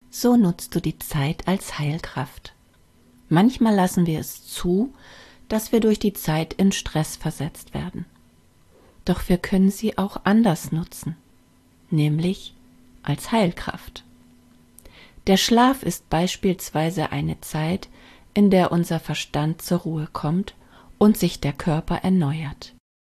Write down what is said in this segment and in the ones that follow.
So nutzt du die Zeit als Heilkraft. Manchmal lassen wir es zu, dass wir durch die Zeit in Stress versetzt werden. Doch wir können sie auch anders nutzen, nämlich als Heilkraft. Der Schlaf ist beispielsweise eine Zeit, in der unser Verstand zur Ruhe kommt und sich der Körper erneuert.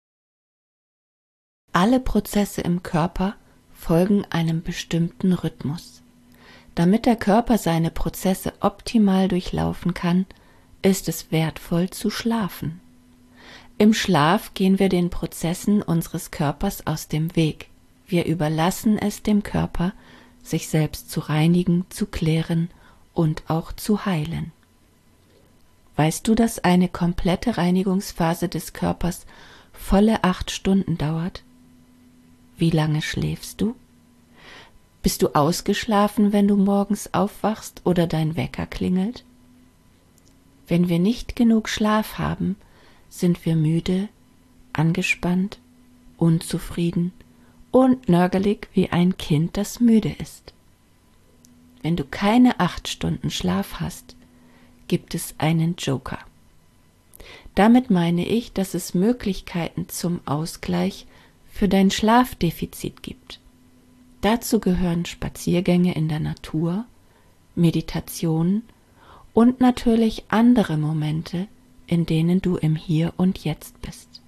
Alle Prozesse im Körper folgen einem bestimmten Rhythmus. Damit der Körper seine Prozesse optimal durchlaufen kann, ist es wertvoll zu schlafen. Im Schlaf gehen wir den Prozessen unseres Körpers aus dem Weg. Wir überlassen es dem Körper, sich selbst zu reinigen, zu klären und auch zu heilen. Weißt du, dass eine komplette Reinigungsphase des Körpers volle 8 Stunden dauert? Wie lange schläfst du? Bist du ausgeschlafen, wenn du morgens aufwachst oder dein Wecker klingelt? Wenn wir nicht genug Schlaf haben, sind wir müde, angespannt, unzufrieden und nörgelig wie ein Kind, das müde ist. Wenn du keine 8 Stunden Schlaf hast, gibt es einen Joker. Damit meine ich, dass es Möglichkeiten zum Ausgleich für dein Schlafdefizit gibt. Dazu gehören Spaziergänge in der Natur, Meditationen und natürlich andere Momente, in denen du im Hier und Jetzt bist.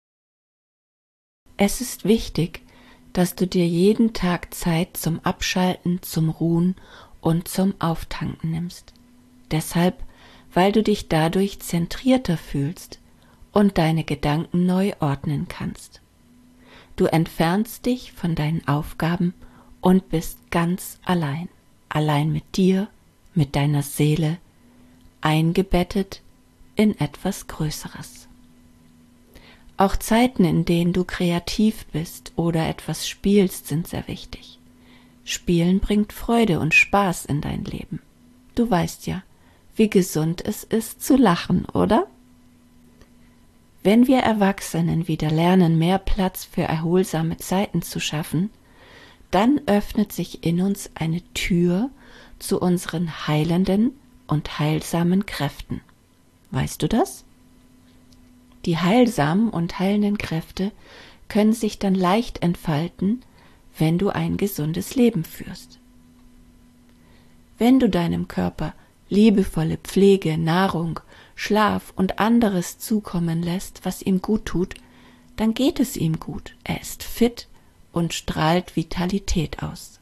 Es ist wichtig, dass du dir jeden Tag Zeit zum Abschalten, zum Ruhen und zum Auftanken nimmst. Deshalb, weil du dich dadurch zentrierter fühlst und deine Gedanken neu ordnen kannst. Du entfernst dich von deinen Aufgaben und bist ganz allein. Allein mit dir, mit deiner Seele, eingebettet in etwas Größeres. Auch Zeiten, in denen du kreativ bist oder etwas spielst, sind sehr wichtig. Spielen bringt Freude und Spaß in dein Leben. Du weißt ja, wie gesund es ist zu lachen, oder? Wenn wir Erwachsenen wieder lernen, mehr Platz für erholsame Zeiten zu schaffen, dann öffnet sich in uns eine Tür zu unseren heilenden und heilsamen Kräften. Weißt du das? Die heilsamen und heilenden Kräfte können sich dann leicht entfalten, wenn du ein gesundes Leben führst. Wenn du deinem Körper liebevolle Pflege, Nahrung, Schlaf und anderes zukommen lässt, was ihm gut tut, dann geht es ihm gut. Er ist fit und strahlt Vitalität aus.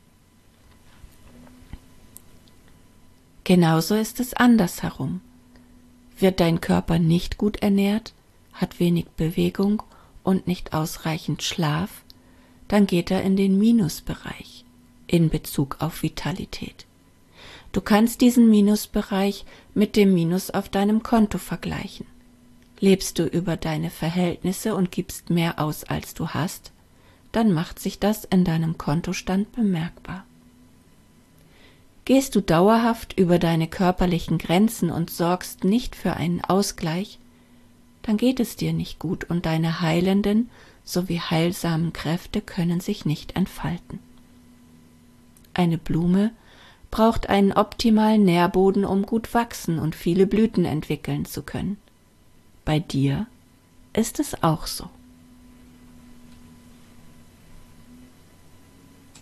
Genauso ist es andersherum. Wird dein Körper nicht gut ernährt, hat wenig Bewegung und nicht ausreichend Schlaf, dann geht er in den Minusbereich in Bezug auf Vitalität. Du kannst diesen Minusbereich mit dem Minus auf deinem Konto vergleichen. Lebst du über deine Verhältnisse und gibst mehr aus, als du hast, dann macht sich das in deinem Kontostand bemerkbar. Gehst du dauerhaft über deine körperlichen Grenzen und sorgst nicht für einen Ausgleich, dann geht es dir nicht gut und deine heilenden sowie heilsamen Kräfte können sich nicht entfalten. Eine Blume braucht einen optimalen Nährboden, um gut wachsen und viele Blüten entwickeln zu können. Bei dir ist es auch so.